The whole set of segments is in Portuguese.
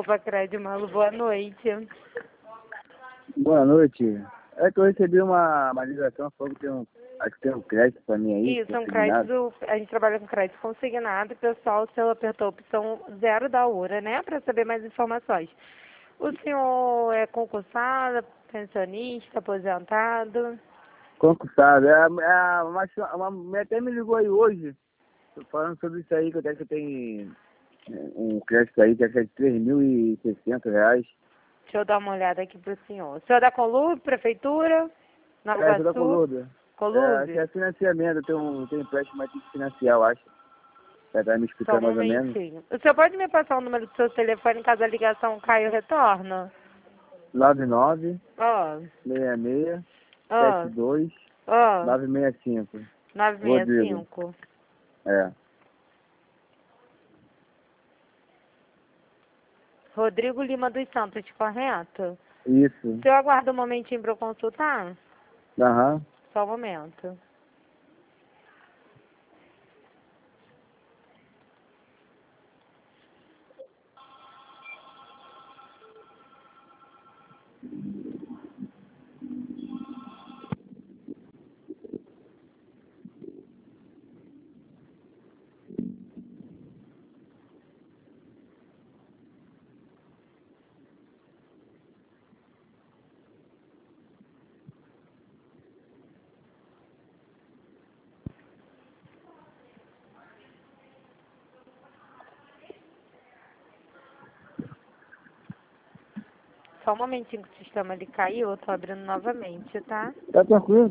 Arroba Crédito Malu, boa noite. Boa noite. É que eu recebi uma ligação falando que acho que tem um crédito pra mim aí. Isso, um crédito, a gente trabalha com crédito consignado, pessoal, o senhor apertou a opção 0 da URA, né, para saber mais informações. O senhor é concursado, pensionista, aposentado? Concursado. Uma mulher até me ligou aí hoje, falando sobre isso aí, que eu acho que tem um crédito aí que é de R$ 3.600. Deixa eu dar uma olhada aqui pro senhor. O senhor é da Colube, Prefeitura? Nova É, isso da Iguaçu? Colômbia. Acho que Colube? é financiamento, tem um empréstimo, mas tem que financiar, eu acho. Vai me Só explicar um mais ou menos. momentinho. O senhor pode me passar o número do seu telefone caso a ligação caia ou retorna? 99 Ó, 66 ó, 72 ó, 965. Rodrigo. 965. É. Rodrigo Lima dos Santos, correto? Isso. O senhor aguarda um momentinho para eu consultar? Aham. Só um momento. Só um momentinho que o sistema ele caiu, eu tô abrindo novamente, tá? Tá tranquilo?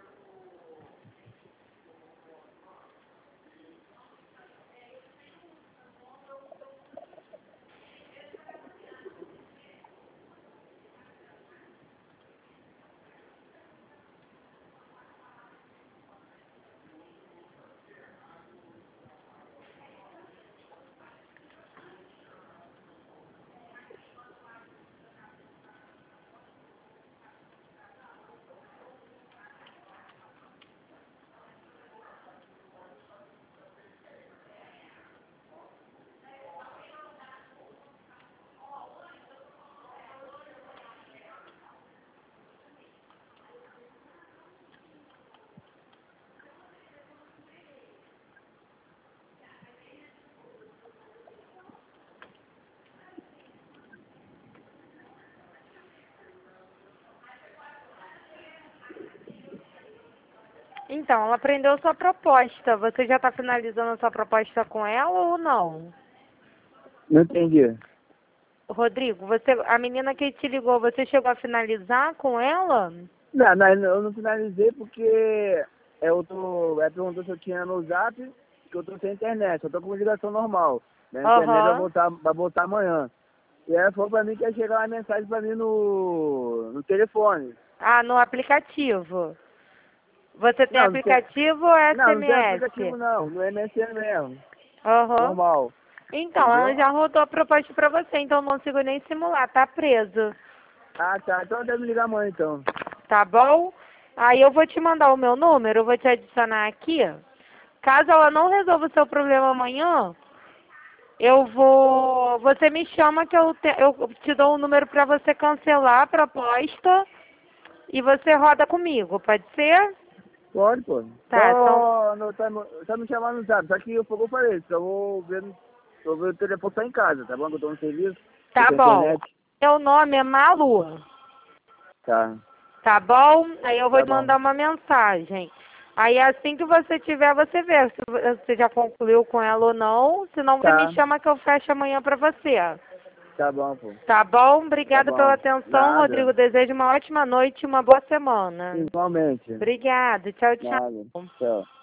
Então, ela aprendeu sua proposta. Você já está finalizando a sua proposta com ela ou não? Não entendi. Rodrigo, a menina que te ligou, você chegou a finalizar com ela? Não, eu não finalizei porque ela perguntou se eu tinha no Zap, que eu tô sem internet, eu tô com ligação normal. A internet Aham. vai voltar amanhã. E ela falou pra mim que ia chegar uma mensagem pra mim no telefone. Ah, no aplicativo. Você tem Não, aplicativo ou não tem aplicativo SMS? não, no MSN mesmo, Aham. normal, Então, ela entendeu? já rodou a proposta pra você, então não consigo nem simular, tá preso. Ah, tá, então deve me ligar amanhã então. Tá bom? Aí eu vou te mandar o meu número, eu vou te adicionar aqui. Caso ela não resolva o seu problema amanhã, você me chama que eu te dou um número para você cancelar a proposta e você roda comigo, pode ser? Pode, pô. Tá, Só me chamar no Zap, só que eu falei, só vou ver o telefone tá em casa, tá bom? Que eu tô no serviço, tô tá sem bom. internet. Meu nome é Malu, Tá, tá bom? Aí eu vou tá te bom. mandar uma mensagem. Aí assim que você tiver, você vê se você já concluiu com ela ou não. Se não, você me Tá, chama que eu fecho amanhã pra você. tá bom, pô. Tá bom? Tá Obrigada pela bom. atenção, Nada. Rodrigo. Desejo uma ótima noite e uma boa semana. Igualmente. Obrigada. Tchau, Nada. tchau. Tchau.